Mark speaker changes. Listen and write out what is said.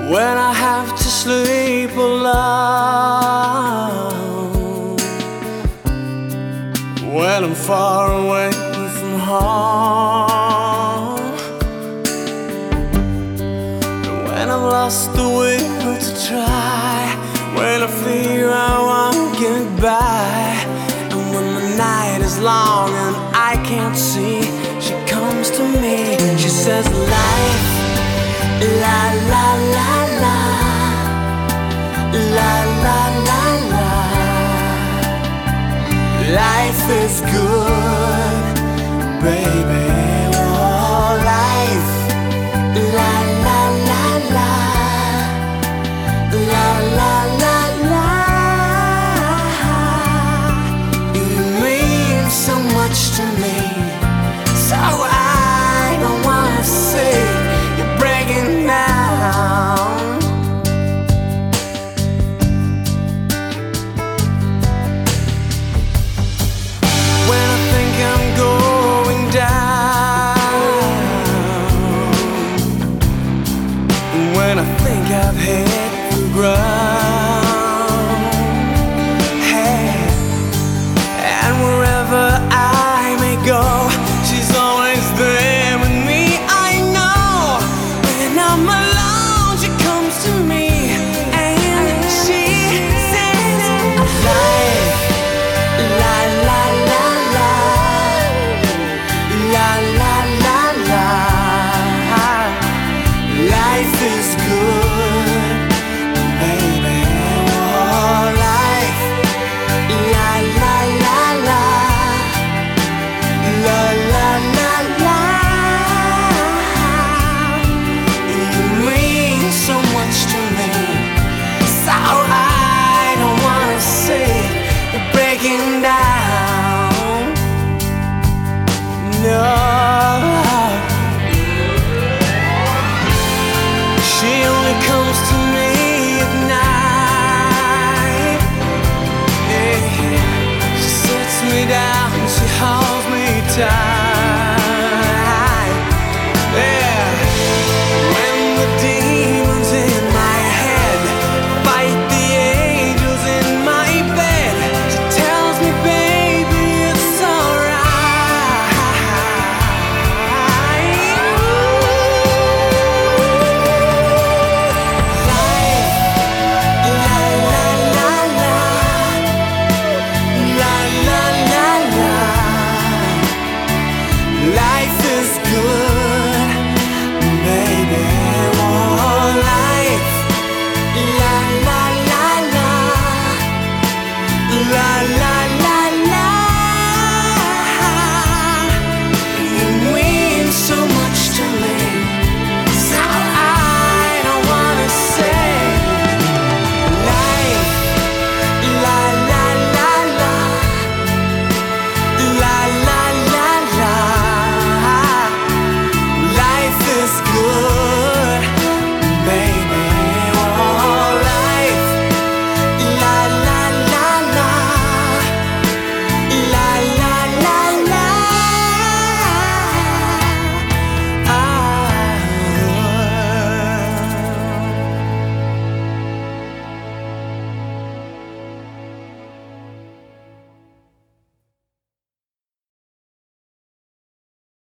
Speaker 1: when I have to sleep alone, when I'm far away from home, and when I've lost the will to try, when I fear I won't get by, and when the night is long and I can't see, she comes to me. She says, life, la la la la, la la la la. Life is good, baby. Oh, life, la la la la, la la la la. You mean so much to me, so I don't wanna see you breaking down. When I think I'm going down, when I think I've hit the ground, hey, and wherever I may go, she's always there with me. I know when I'm alone, she comes to me and she says, life, la la la la, la la la la. Life is good, baby. Oh, life, la la la la, la la la la. You mean so much to me, so I don't wanna see you breaking down. No, she only comes to me at night. Yeah. She sits me down, she holds me tight.